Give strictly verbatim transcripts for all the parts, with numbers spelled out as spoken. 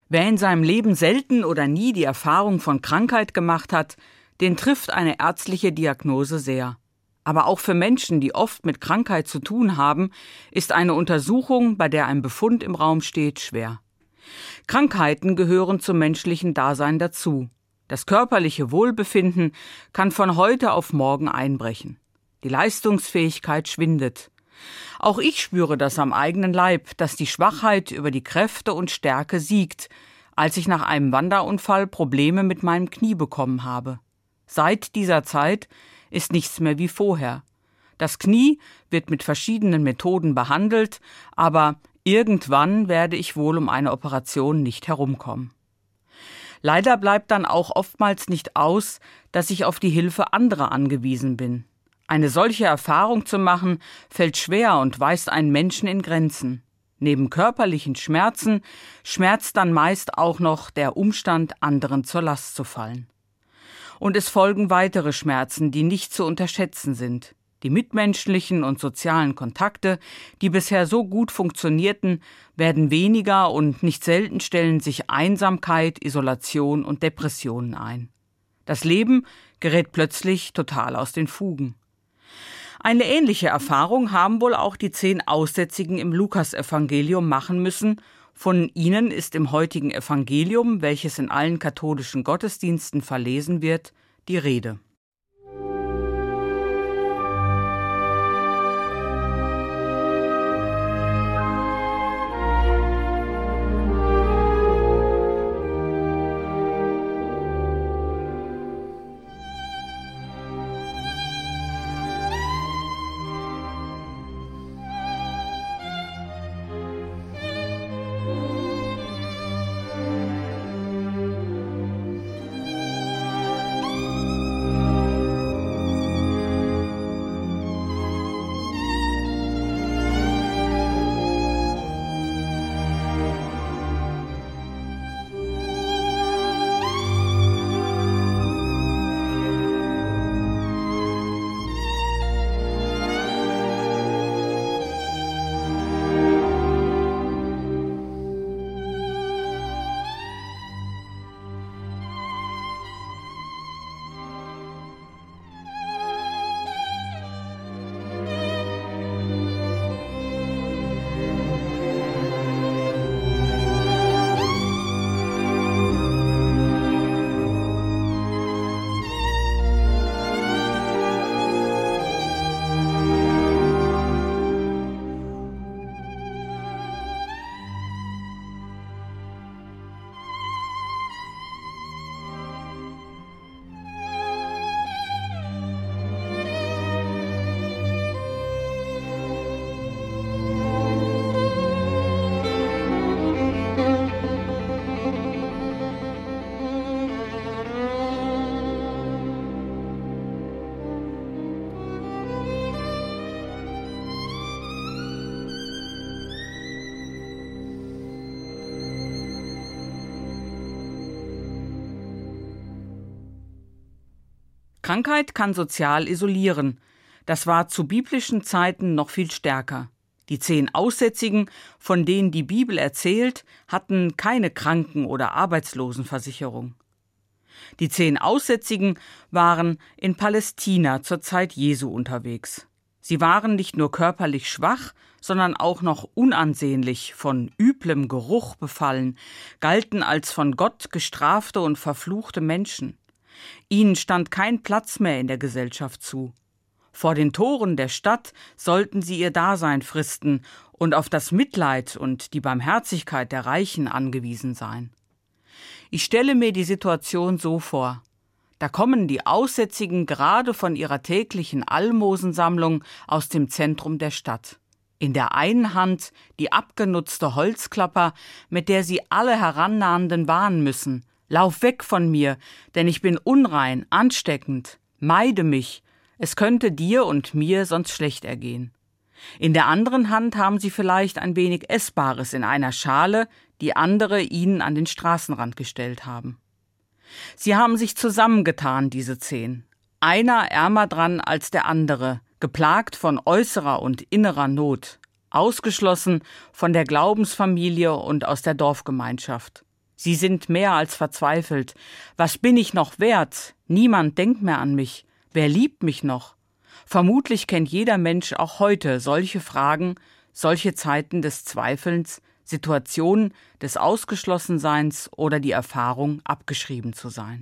Wer in seinem Leben selten oder nie die Erfahrung von Krankheit gemacht hat, den trifft eine ärztliche Diagnose sehr. Aber auch für Menschen, die oft mit Krankheit zu tun haben, ist eine Untersuchung, bei der ein Befund im Raum steht, schwer. Krankheiten gehören zum menschlichen Dasein dazu. Das körperliche Wohlbefinden kann von heute auf morgen einbrechen. Die Leistungsfähigkeit schwindet. Auch ich spüre das am eigenen Leib, dass die Schwachheit über die Kräfte und Stärke siegt, als ich nach einem Wanderunfall Probleme mit meinem Knie bekommen habe. Seit dieser Zeit ist nichts mehr wie vorher. Das Knie wird mit verschiedenen Methoden behandelt, aber irgendwann werde ich wohl um eine Operation nicht herumkommen. Leider bleibt dann auch oftmals nicht aus, dass ich auf die Hilfe anderer angewiesen bin. Eine solche Erfahrung zu machen, fällt schwer und weist einen Menschen in Grenzen. Neben körperlichen Schmerzen schmerzt dann meist auch noch der Umstand, anderen zur Last zu fallen. Und es folgen weitere Schmerzen, die nicht zu unterschätzen sind. Die mitmenschlichen und sozialen Kontakte, die bisher so gut funktionierten, werden weniger und nicht selten stellen sich Einsamkeit, Isolation und Depressionen ein. Das Leben gerät plötzlich total aus den Fugen. Eine ähnliche Erfahrung haben wohl auch die zehn Aussätzigen im Lukasevangelium machen müssen. Von ihnen ist im heutigen Evangelium, welches in allen katholischen Gottesdiensten verlesen wird, die Rede. Krankheit kann sozial isolieren. Das war zu biblischen Zeiten noch viel stärker. Die zehn Aussätzigen, von denen die Bibel erzählt, hatten keine Kranken- oder Arbeitslosenversicherung. Die zehn Aussätzigen waren in Palästina zur Zeit Jesu unterwegs. Sie waren nicht nur körperlich schwach, sondern auch noch unansehnlich, von üblem Geruch befallen, galten als von Gott gestrafte und verfluchte Menschen. Ihnen stand kein Platz mehr in der Gesellschaft zu. Vor den Toren der Stadt sollten sie ihr Dasein fristen und auf das Mitleid und die Barmherzigkeit der Reichen angewiesen sein. Ich stelle mir die Situation so vor. Da kommen die Aussätzigen gerade von ihrer täglichen Almosensammlung aus dem Zentrum der Stadt. In der einen Hand die abgenutzte Holzklapper, mit der sie alle Herannahenden warnen müssen. Lauf weg von mir, denn ich bin unrein, ansteckend. Meide mich, es könnte dir und mir sonst schlecht ergehen. In der anderen Hand haben sie vielleicht ein wenig Essbares in einer Schale, die andere ihnen an den Straßenrand gestellt haben. Sie haben sich zusammengetan, diese zehn. Einer ärmer dran als der andere, geplagt von äußerer und innerer Not, ausgeschlossen von der Glaubensfamilie und aus der Dorfgemeinschaft. Sie sind mehr als verzweifelt. Was bin ich noch wert? Niemand denkt mehr an mich. Wer liebt mich noch? Vermutlich kennt jeder Mensch auch heute solche Fragen, solche Zeiten des Zweifelns, Situationen des Ausgeschlossenseins oder die Erfahrung, abgeschrieben zu sein.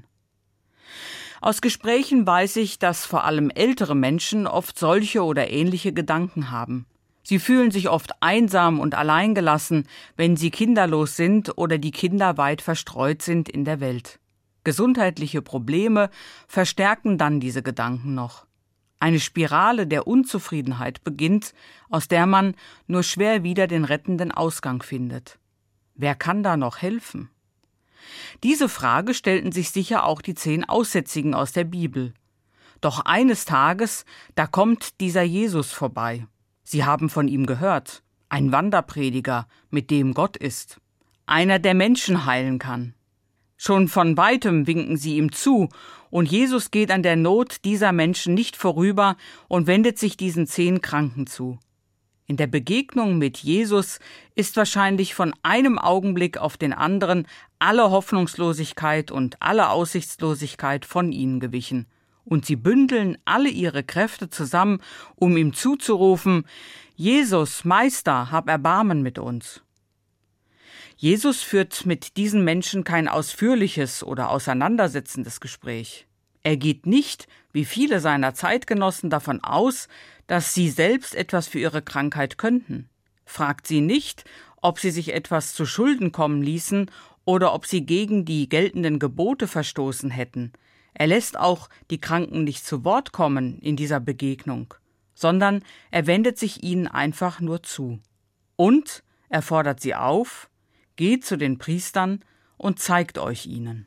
Aus Gesprächen weiß ich, dass vor allem ältere Menschen oft solche oder ähnliche Gedanken haben. Sie fühlen sich oft einsam und alleingelassen, wenn sie kinderlos sind oder die Kinder weit verstreut sind in der Welt. Gesundheitliche Probleme verstärken dann diese Gedanken noch. Eine Spirale der Unzufriedenheit beginnt, aus der man nur schwer wieder den rettenden Ausgang findet. Wer kann da noch helfen? Diese Frage stellten sich sicher auch die zehn Aussätzigen aus der Bibel. Doch eines Tages, da kommt dieser Jesus vorbei. Sie haben von ihm gehört. Ein Wanderprediger, mit dem Gott ist. Einer, der Menschen heilen kann. Schon von weitem winken sie ihm zu, und Jesus geht an der Not dieser Menschen nicht vorüber und wendet sich diesen zehn Kranken zu. In der Begegnung mit Jesus ist wahrscheinlich von einem Augenblick auf den anderen alle Hoffnungslosigkeit und alle Aussichtslosigkeit von ihnen gewichen. Und sie bündeln alle ihre Kräfte zusammen, um ihm zuzurufen: Jesus, Meister, hab Erbarmen mit uns. Jesus führt mit diesen Menschen kein ausführliches oder auseinandersetzendes Gespräch. Er geht nicht, wie viele seiner Zeitgenossen, davon aus, dass sie selbst etwas für ihre Krankheit könnten. Fragt sie nicht, ob sie sich etwas zu Schulden kommen ließen oder ob sie gegen die geltenden Gebote verstoßen hätten. Er lässt auch die Kranken nicht zu Wort kommen in dieser Begegnung, sondern er wendet sich ihnen einfach nur zu. Und er fordert sie auf: Geht zu den Priestern und zeigt euch ihnen.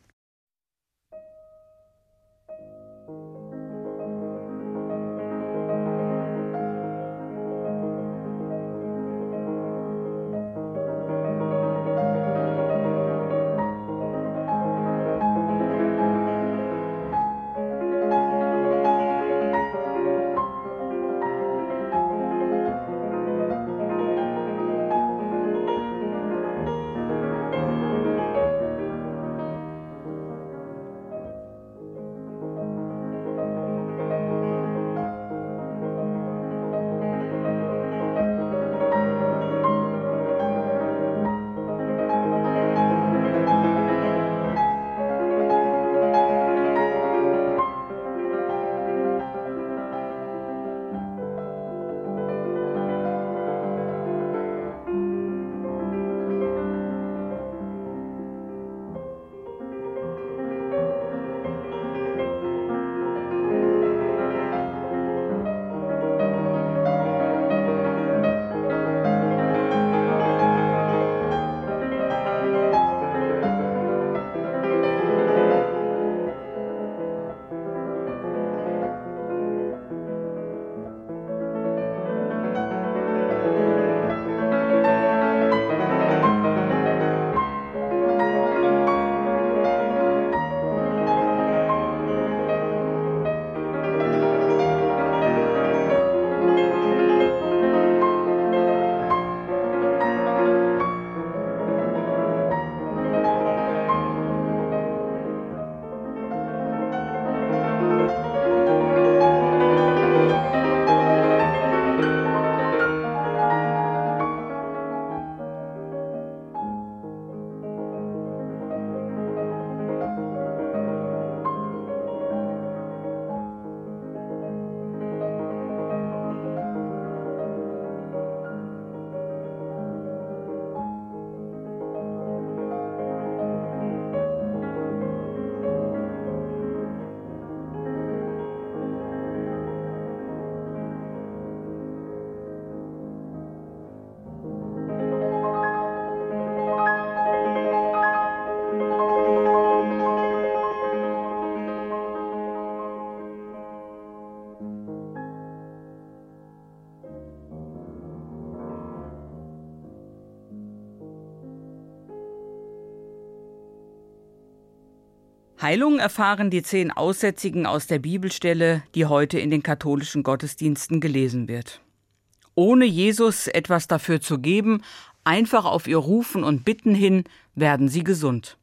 Heilung erfahren die zehn Aussätzigen aus der Bibelstelle, die heute in den katholischen Gottesdiensten gelesen wird. Ohne Jesus etwas dafür zu geben, einfach auf ihr Rufen und Bitten hin, werden sie gesund.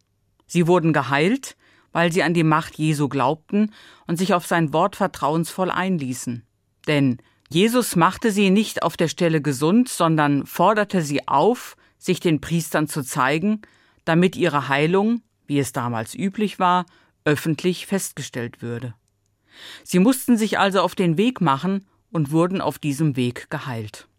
Sie wurden geheilt, weil sie an die Macht Jesu glaubten und sich auf sein Wort vertrauensvoll einließen. Denn Jesus machte sie nicht auf der Stelle gesund, sondern forderte sie auf, sich den Priestern zu zeigen, damit ihre Heilung, wie es damals üblich war, öffentlich festgestellt würde. Sie mussten sich also auf den Weg machen und wurden auf diesem Weg geheilt.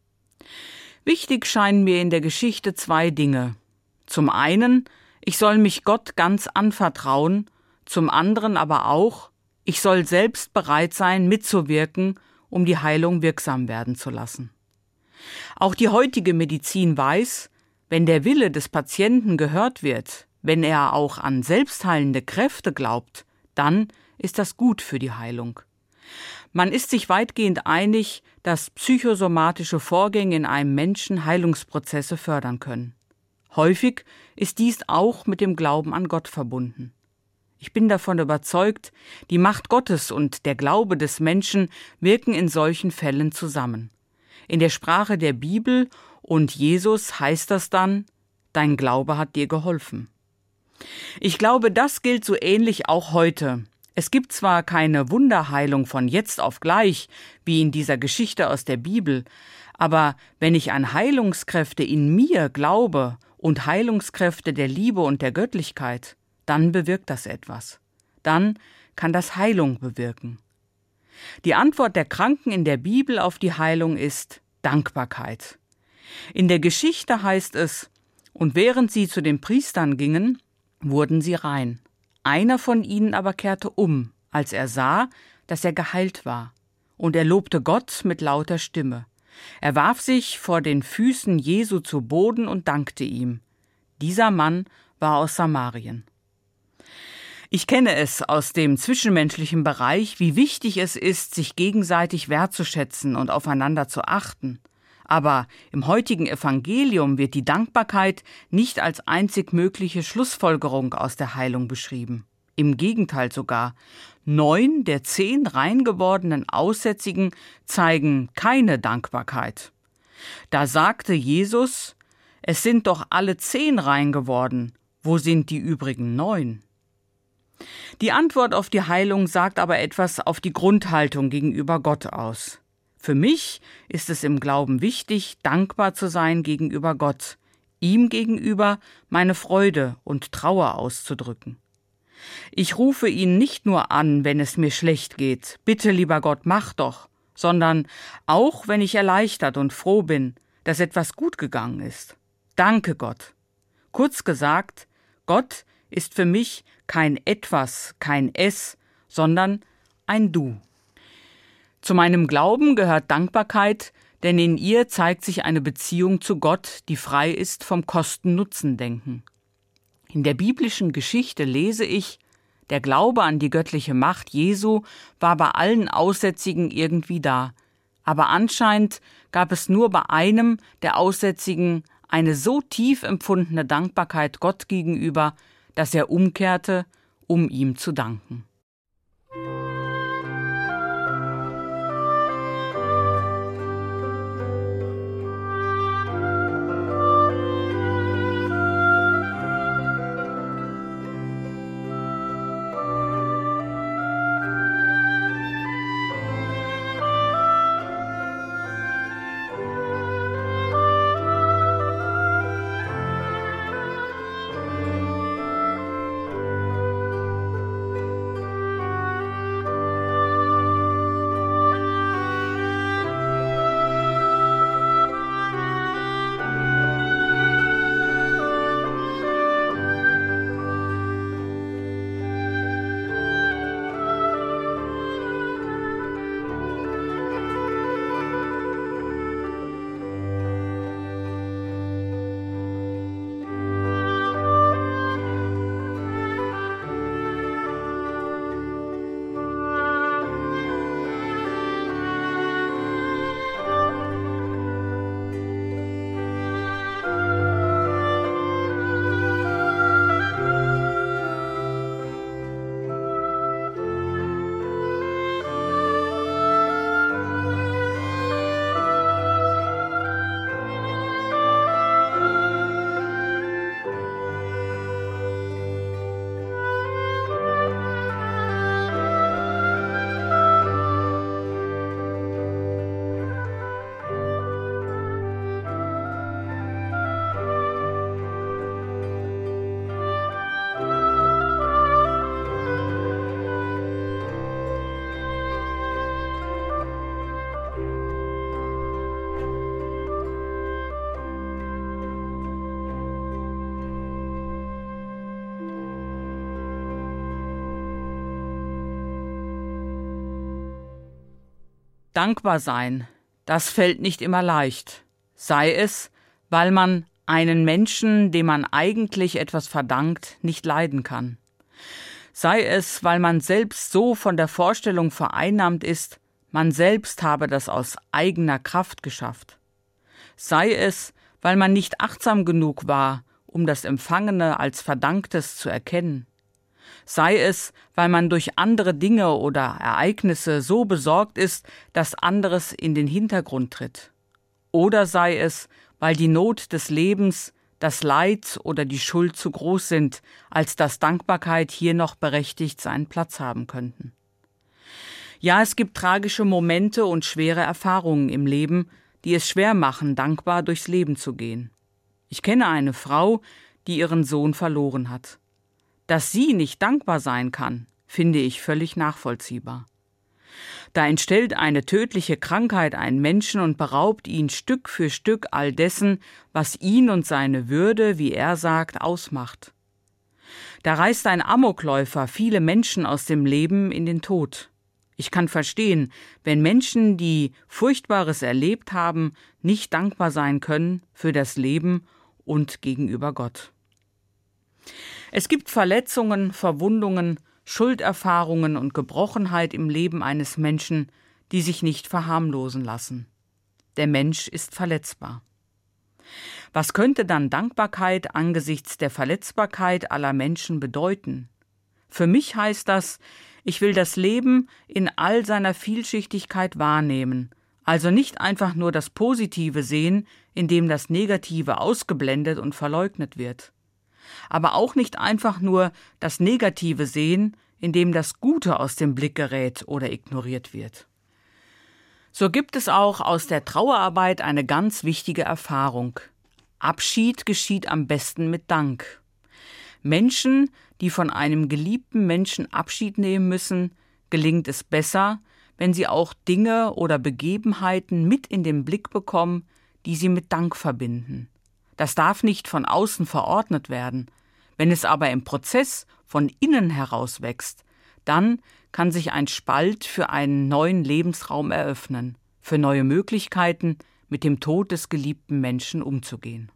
Wichtig scheinen mir in der Geschichte zwei Dinge. Zum einen, ich soll mich Gott ganz anvertrauen, zum anderen aber auch, ich soll selbst bereit sein, mitzuwirken, um die Heilung wirksam werden zu lassen. Auch die heutige Medizin weiß, wenn der Wille des Patienten gehört wird, wenn er auch an selbstheilende Kräfte glaubt, dann ist das gut für die Heilung. Man ist sich weitgehend einig, dass psychosomatische Vorgänge in einem Menschen Heilungsprozesse fördern können. Häufig ist dies auch mit dem Glauben an Gott verbunden. Ich bin davon überzeugt, die Macht Gottes und der Glaube des Menschen wirken in solchen Fällen zusammen. In der Sprache der Bibel und Jesus heißt das dann, dein Glaube hat dir geholfen. Ich glaube, das gilt so ähnlich auch heute. Es gibt zwar keine Wunderheilung von jetzt auf gleich, wie in dieser Geschichte aus der Bibel, aber wenn ich an Heilungskräfte in mir glaube und Heilungskräfte der Liebe und der Göttlichkeit, dann bewirkt das etwas. Dann kann das Heilung bewirken. Die Antwort der Kranken in der Bibel auf die Heilung ist Dankbarkeit. In der Geschichte heißt es, und während sie zu den Priestern gingen, wurden sie rein. Einer von ihnen aber kehrte um, als er sah, dass er geheilt war. Und er lobte Gott mit lauter Stimme. Er warf sich vor den Füßen Jesu zu Boden und dankte ihm. Dieser Mann war aus Samarien. Ich kenne es aus dem zwischenmenschlichen Bereich, wie wichtig es ist, sich gegenseitig wertzuschätzen und aufeinander zu achten. Aber im heutigen Evangelium wird die Dankbarkeit nicht als einzig mögliche Schlussfolgerung aus der Heilung beschrieben. Im Gegenteil sogar. Neun der zehn rein gewordenen Aussätzigen zeigen keine Dankbarkeit. Da sagte Jesus, es sind doch alle zehn rein geworden. Wo sind die übrigen neun? Die Antwort auf die Heilung sagt aber etwas auf die Grundhaltung gegenüber Gott aus. Für mich ist es im Glauben wichtig, dankbar zu sein gegenüber Gott, ihm gegenüber meine Freude und Trauer auszudrücken. Ich rufe ihn nicht nur an, wenn es mir schlecht geht, bitte lieber Gott, mach doch, sondern auch, wenn ich erleichtert und froh bin, dass etwas gut gegangen ist. Danke Gott. Kurz gesagt, Gott ist für mich kein Etwas, kein Es, sondern ein Du. Zu meinem Glauben gehört Dankbarkeit, denn in ihr zeigt sich eine Beziehung zu Gott, die frei ist vom Kosten-Nutzen-Denken. In der biblischen Geschichte lese ich, der Glaube an die göttliche Macht Jesu war bei allen Aussätzigen irgendwie da, aber anscheinend gab es nur bei einem der Aussätzigen eine so tief empfundene Dankbarkeit Gott gegenüber, dass er umkehrte, um ihm zu danken. Dankbar sein, das fällt nicht immer leicht. Sei es, weil man einen Menschen, dem man eigentlich etwas verdankt, nicht leiden kann. Sei es, weil man selbst so von der Vorstellung vereinnahmt ist, man selbst habe das aus eigener Kraft geschafft. Sei es, weil man nicht achtsam genug war, um das Empfangene als Verdanktes zu erkennen. Sei es, weil man durch andere Dinge oder Ereignisse so besorgt ist, dass anderes in den Hintergrund tritt. Oder sei es, weil die Not des Lebens, das Leid oder die Schuld zu groß sind, als dass Dankbarkeit hier noch berechtigt seinen Platz haben könnten. Ja, es gibt tragische Momente und schwere Erfahrungen im Leben, die es schwer machen, dankbar durchs Leben zu gehen. Ich kenne eine Frau, die ihren Sohn verloren hat. Dass sie nicht dankbar sein kann, finde ich völlig nachvollziehbar. Da entstellt eine tödliche Krankheit einen Menschen und beraubt ihn Stück für Stück all dessen, was ihn und seine Würde, wie er sagt, ausmacht. Da reißt ein Amokläufer viele Menschen aus dem Leben in den Tod. Ich kann verstehen, wenn Menschen, die Furchtbares erlebt haben, nicht dankbar sein können für das Leben und gegenüber Gott. Es gibt Verletzungen, Verwundungen, Schulderfahrungen und Gebrochenheit im Leben eines Menschen, die sich nicht verharmlosen lassen. Der Mensch ist verletzbar. Was könnte dann Dankbarkeit angesichts der Verletzbarkeit aller Menschen bedeuten? Für mich heißt das, ich will das Leben in all seiner Vielschichtigkeit wahrnehmen, also nicht einfach nur das Positive sehen, indem das Negative ausgeblendet und verleugnet wird. Aber auch nicht einfach nur das Negative sehen, indem das Gute aus dem Blick gerät oder ignoriert wird. So gibt es auch aus der Trauerarbeit eine ganz wichtige Erfahrung. Abschied geschieht am besten mit Dank. Menschen, die von einem geliebten Menschen Abschied nehmen müssen, gelingt es besser, wenn sie auch Dinge oder Begebenheiten mit in den Blick bekommen, die sie mit Dank verbinden. Das darf nicht von außen verordnet werden. Wenn es aber im Prozess von innen heraus wächst, dann kann sich ein Spalt für einen neuen Lebensraum eröffnen, für neue Möglichkeiten, mit dem Tod des geliebten Menschen umzugehen.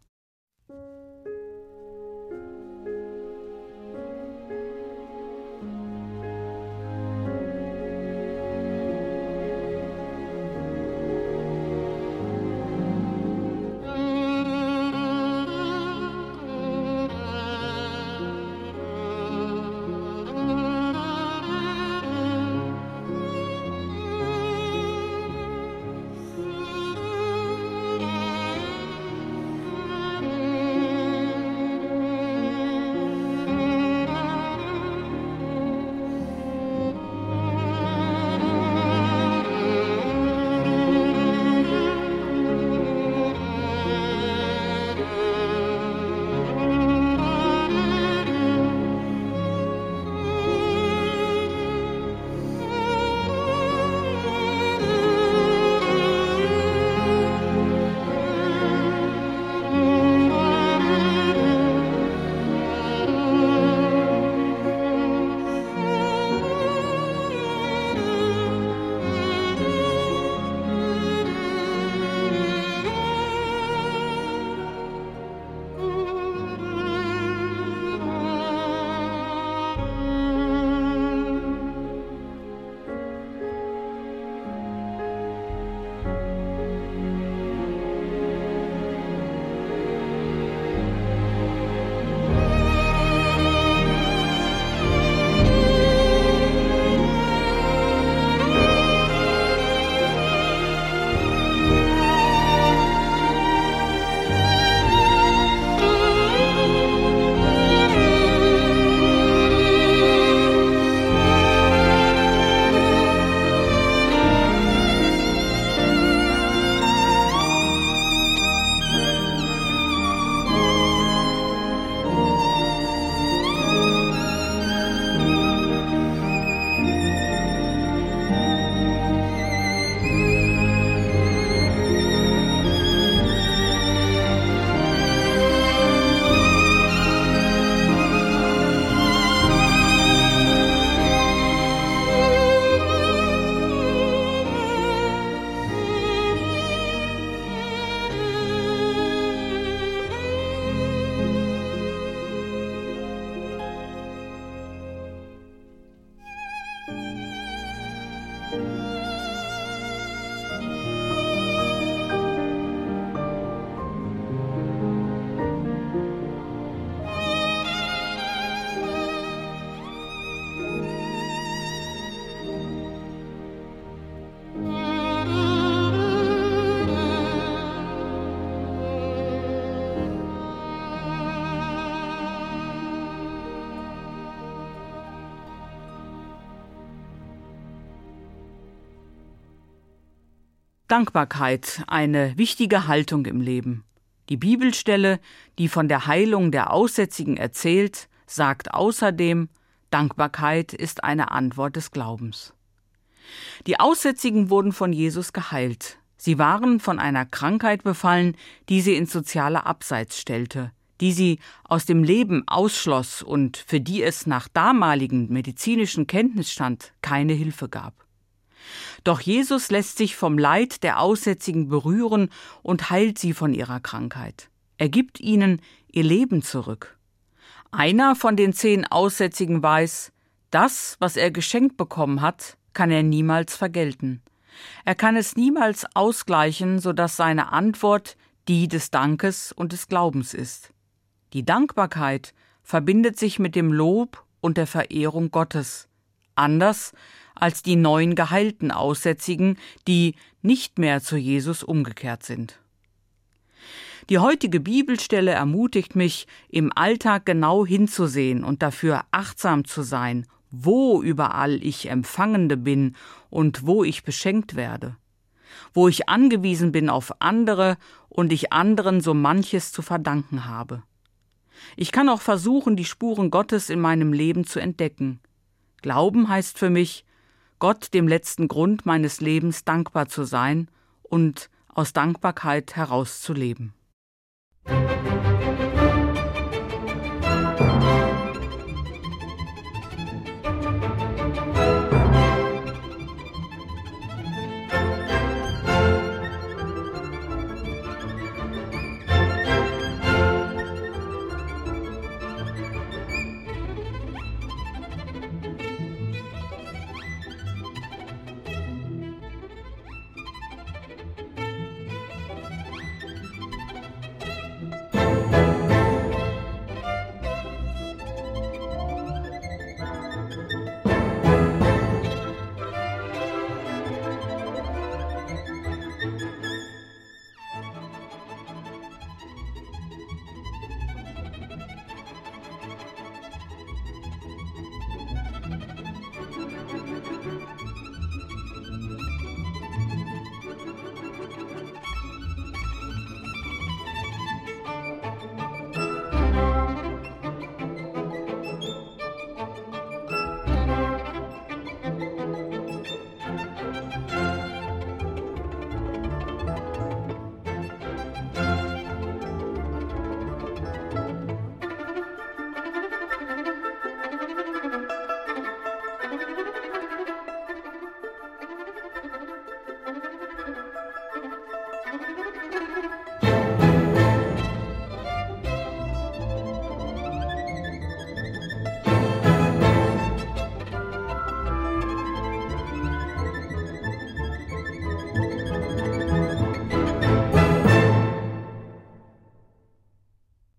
Dankbarkeit, eine wichtige Haltung im Leben. Die Bibelstelle, die von der Heilung der Aussätzigen erzählt, sagt außerdem, Dankbarkeit ist eine Antwort des Glaubens. Die Aussätzigen wurden von Jesus geheilt. Sie waren von einer Krankheit befallen, die sie ins soziale Abseits stellte, die sie aus dem Leben ausschloss und für die es nach damaligem medizinischen Kenntnisstand keine Hilfe gab. Doch Jesus lässt sich vom Leid der Aussätzigen berühren und heilt sie von ihrer Krankheit. Er gibt ihnen ihr Leben zurück. Einer von den zehn Aussätzigen weiß, das, was er geschenkt bekommen hat, kann er niemals vergelten. Er kann es niemals ausgleichen, sodass seine Antwort die des Dankes und des Glaubens ist. Die Dankbarkeit verbindet sich mit dem Lob und der Verehrung Gottes, anders als die neun geheilten Aussätzigen, die nicht mehr zu Jesus umgekehrt sind. Die heutige Bibelstelle ermutigt mich, im Alltag genau hinzusehen und dafür achtsam zu sein, wo überall ich Empfangende bin und wo ich beschenkt werde, wo ich angewiesen bin auf andere und ich anderen so manches zu verdanken habe. Ich kann auch versuchen, die Spuren Gottes in meinem Leben zu entdecken. Glauben heißt für mich, Gott dem letzten Grund meines Lebens dankbar zu sein und aus Dankbarkeit herauszuleben.